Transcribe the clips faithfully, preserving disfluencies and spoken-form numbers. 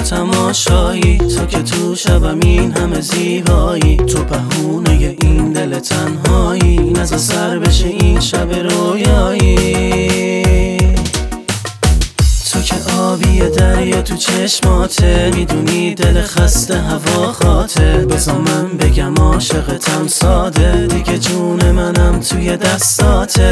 تماشایی، تو که تو شبم این همه زیبایی، تو بهونه این دل تنهایی، نزا سر بشه این شب رویایی. تو که آبی دریا تو چشماته، میدونی دل خسته هوا خاطه، بذار من بگم عاشقتم ساده، دیگه جون منم توی دستاته.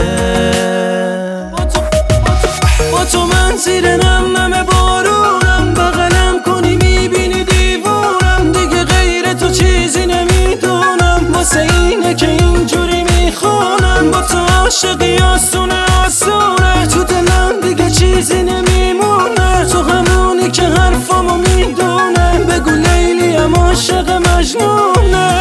با تو من زیر نم نم بارونم، بغلم کنی میبینی دیوونم، دیگه غیر تو چیزی نمیدونم، واسه اینه که اینجوری میخونم. با تو عاشقی آسونه آسونه، تو دلم دیگه چیزی نمیمونه، تو همونی که حرفامو میدونه، بگو لیلیم عاشق مجنونه.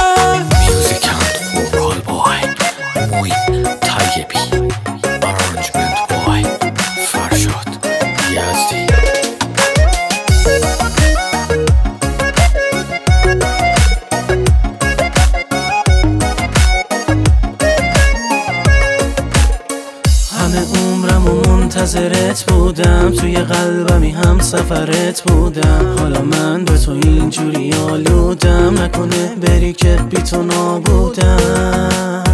عمرم و منتظرت بودم، توی قلبمی هم سفرت بودم، حالا من به تو اینجوری آلودم، نکنه بری که بی تو نابودم.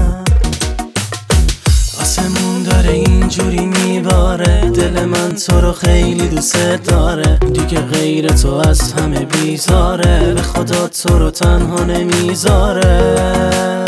آسمون داره اینجوری میباره، دل من تو رو خیلی دوست داره، دیگه غیر تو از همه بیزاره، به خدا تو رو تنها نمیذاره.